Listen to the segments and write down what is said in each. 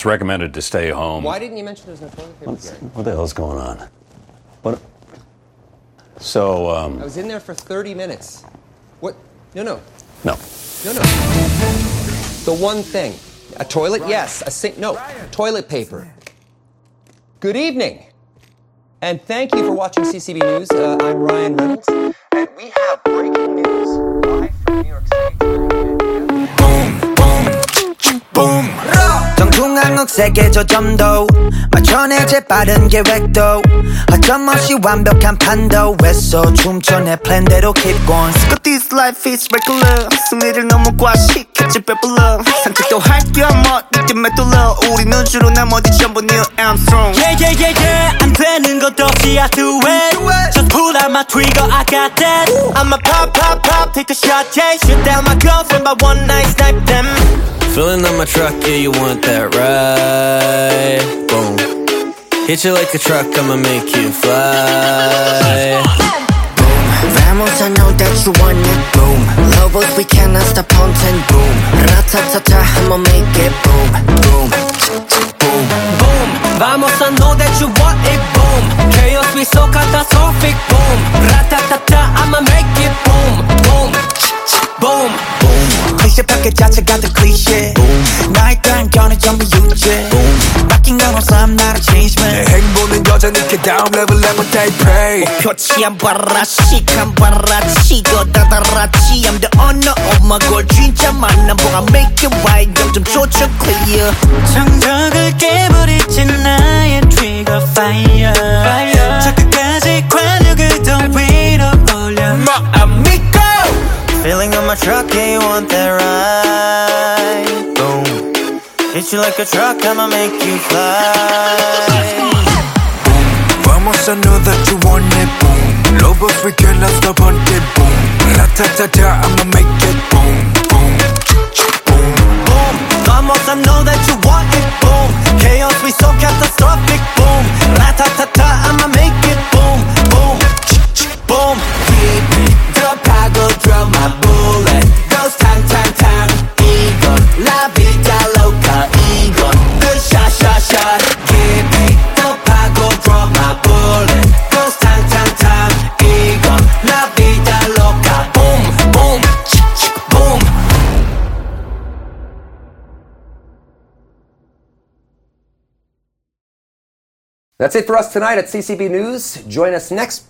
It's recommended to stay home. Why didn't you mention there's no toilet paper, Gary? What the hell's going on? What? So, I was in there for 30 minutes. What? No. No. The one thing. A toilet? Yes. A sink? No. Toilet paper. Good evening. And thank you for watching CCB News. I'm Ryan Reynolds. And we have breaking news live from New York City. Boom. 정중앙흑색의 저점도 맞춰내 재빠른 계획도 어점없이 완벽한 판도 했어 춤춰 내 플랜대로 keep going But this life is regular 승리를 너무 과식했지 배불러 산책도 할겸 어디쯤에 뚫려 우리는 주로 나머지 전부 Neil Armstrong Yeah 안 되는 것 없이 I do it Just pull out my trigger I got that I'ma pop take a shot yeah Shoot down my girlfriend by one night snipe them Filling up my truck, yeah, you want that ride. Boom. Hit you like a truck, I'ma make you fly. Boom. Vamos, I know that you want it. Boom. Lobos, we cannot stop haunting. Boom. Ratatata, I'ma make it. Boom. Boom. Boom. Boom. Vamos, I know that you want it. Boom. Chaos, we so catastrophic. Boom. Ratatata, I'ma make it. Boom. Boom. Boom. 클리셰 패킷 자체가 더 클리셰 나의 단견은 전부 유죄 바뀐 건 없어 I'm not a change man 내 행보는 여전히 그 다음 레벨에 못 take pay 표치 안 봐라 시간 봐라 치고 다다라치 I'm the owner of my goal 진짜 만남 보가 make it right 점점 조져 clear 정적을 깨버리지 나의 trigger fire 저 끝까지 관력을 더 위로 올려 amigo Feeling on my truck, yeah, you want that ride Boom Hit you like a truck, I'ma make you fly Boom Vamos, I know that you want it Boom Lobos, we cannot stop hunting Boom Ratatata, I'ma make it Boom Boom Boom Boom Vamos, I know that you want it Boom Chaos, we so catastrophic Boom Ratatata, I'ma make it Boom Boom Boom 드롭하고 drop my bullet Goes tang tang tang 이건 La Vida Loca 이건 The shot shot shot Give me 드롭하고 drop my bullet Goes tang tang tang 이건 La Vida Loca Boom boom boom That's it for us tonight at CCB News. Join us next.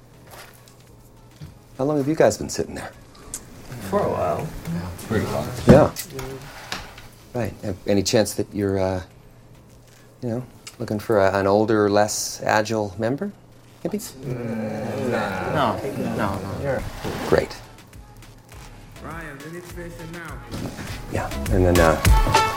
How long have you guys been sitting there? For a while. Pretty long. Yeah. Right. Any chance that you're, looking for an older, less agile member? Maybe? No. Great. Ryan, we need to finish it now. Yeah. And then,